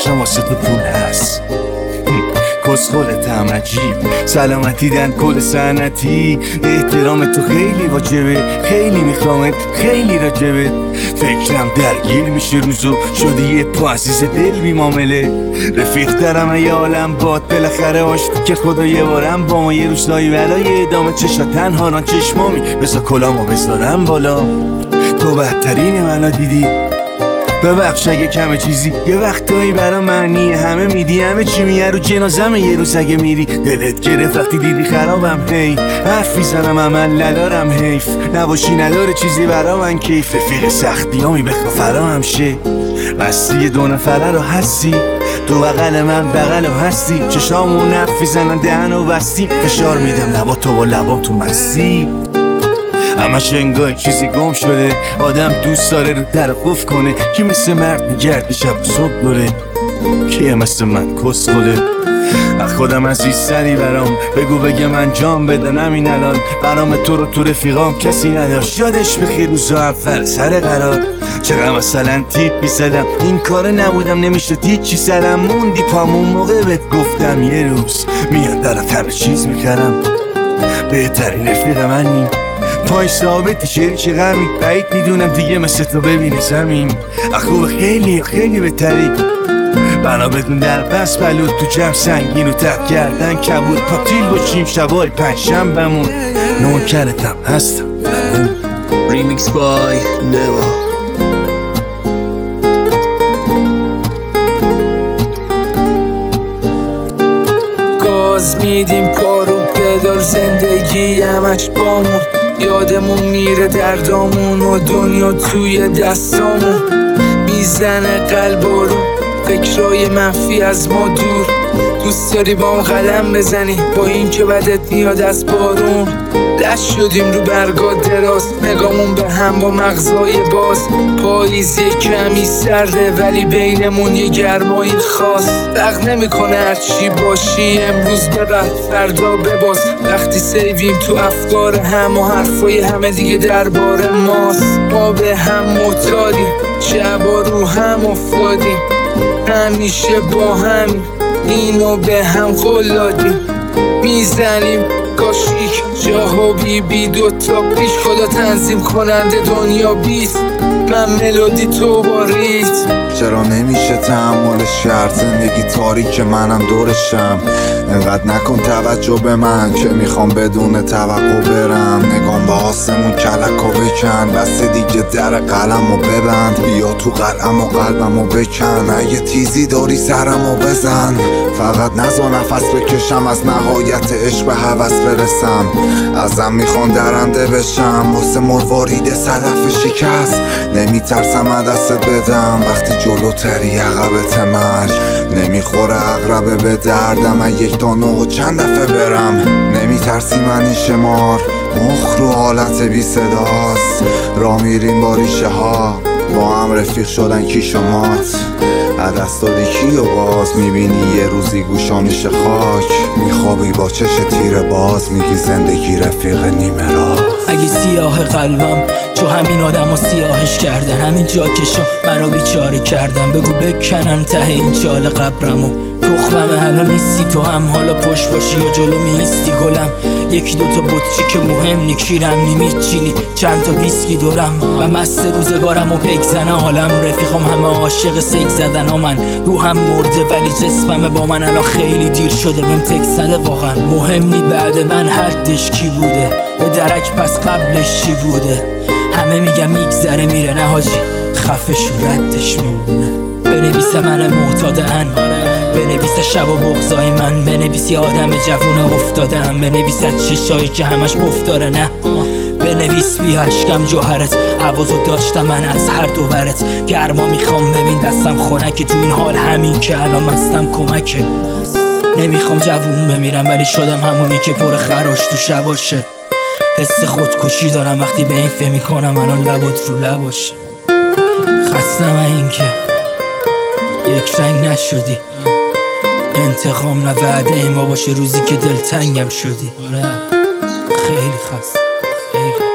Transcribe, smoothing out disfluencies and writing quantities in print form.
چشم واسه تو پول هست کسخلت هم عجیب سلامتی دن کل سنتی احترام تو خیلی واجبه خیلی میخوامت خیلی راجبت فکرم درگیر میشه روزو شدی یه تو عزیز دل بی معامله رفیق درم ای عالم باد بالاخره آشتی که خدا یه بارم با ما یه روزایی ولای ادامه چشا تنها ران چشمامی بذار کلامو بذارم بالا تو بهترین منو دیدی ببخش اگه کمه چیزی یه وقتایی برا معنی همه میدی همه چی میه رو جنازم یه روز اگه میری دلت گرفت وقتی دیدی خرابم هی حرف میزنم عمل ندارم حیف نباشی نداره چیزی برا من کیف رفیق سختیامی بخوا فرام شه بستی دو نفره رو هستی تو بغل من بغل هستی چشامون نف میزنن دهن و بستی فشار میدم لبا تو با لبام تو مستی همش انگار چیزی گم شده آدم دوست داره رو در قفل کنه کی مثل مرد میگرد شب و صبح دوره کیه مثل من کس خوده خودم عزیز سری برام بگو بگم انجام بدن همین الان برام تو رو تو رفیقام کسی نداشت یادش بخیر روزا اول سر قرار چقدر مثلا تیپ میزدم این کار نبودم نمیشد هیچی سرم موندی پامون موقع بهت گفتم یه روز میاد درات همه چیز میکردم بهترین رفیق منی پای ثابتی چه غمی بعید میدونم دیگه مثل تو ببینی زمین خوب خیلی خیلی بهتری بنا بدون در بس بلود تو جمع سنگین و تب کردن کبود پاپتیل باشیم شبای پنجشنبه‌مون نوکرتم هستم ریمیکس بای نوا گاز میدیم پارو پدال زندگی همش بامون یادمون میره دردامون و دنیا توی دستامون میزنه قلبا رو فکرای منفی از ما دور دوست داری با هم قدم بزنی با این که بدت میاد از بارون دست شدیم رو برگا دراز نگامون به هم با مغزای باز پاییز یه کمی سرده ولی بینمون یه گرمایی خاص فرق نمیکنه هرچی باشی امروز ببر فردا بباز وقتی سیویم تو افکار هم و حرفای همه دیگه درباره ماست ما به هم معتادیم شبا رو هم افتادیم همیشه با هم اینو به هم قلادیم میزنیم کاشیک جاها بی دوتا پیش خدا تنظیم کننده دنیا بیست من ملودی تو با ریت چرا نمیشه تحملش کرد زندگی تاریک منم دورشم انقدر نکن توجه به من که میخوام بدون توقع برم نگام به آسمون کلکو بکن بس دیگه در قلمو ببند بیا تو قلم و قلبمو بکن اگه تیزی داری سرمو بزن فقط نزا نفس بکشم از نهایت عشق به هوس برسم ازم میخوان درنده بشم واسه مروارید صدف شکست نمیترسم دستت بدم وقتی جلوتری عقبت مرگ نمیخوره عقربه به دردم یک دانه و چند دفعه برم نمیترسی منی شمار مخ رو حالت بی صداست را میریم با ریشه ها با هم رفیق شدن کی شمات عدست دادی کی و باز میبینی یه روزی گوشا میشه خاک میخوابی با چش تیر باز میگی زندگی رفیق نیمه راست اگه سیاه قلبم چو همین آدم و سیاهش کردن همین جا کشا منو بیچاره کردن بگو بکنن ته این چال قبرمو تخمم حالا نیستی تو هم حالا پشت باشی یا جلو میستی گلم یکی دوتا بطچی که مهم نی کیرم نیمیچینی چند تا ویسکی دورم و مست روزگارم و بگزنه حالم رفیقم همه عاشق سیک زدن ها من روحم مرده ولی جسمم با من الان خیلی دیر شده بهم تک زده واقعا مهم نی بعد من حدش کی بوده به درک پس قبلش چی بوده همه میگم میگذره میره نه حاجی خفش و ردش میمونه بنویسه من معتادن بنویسه شب و بغضای من بنویسی آدم جوون افتادم بنویسه چشایی که همش افتاره نه بنویس بی اشکم جوهرت حواسو داشتم من از هر دو ورت گرما میخوام ببین دستم خنک تو این حال همین که الان مستم کمکه نمیخوام جوون بمیرم ولی شدم همونی که پر خراش تو شباشه حس خودکشی دارم وقتی به این فکر میکنم الان لبات رو لباشه خستم این که یک رنگ نشدی انتقام نه وعده ما باشه روزی که دلتنگم شدی خیلی خست خیلی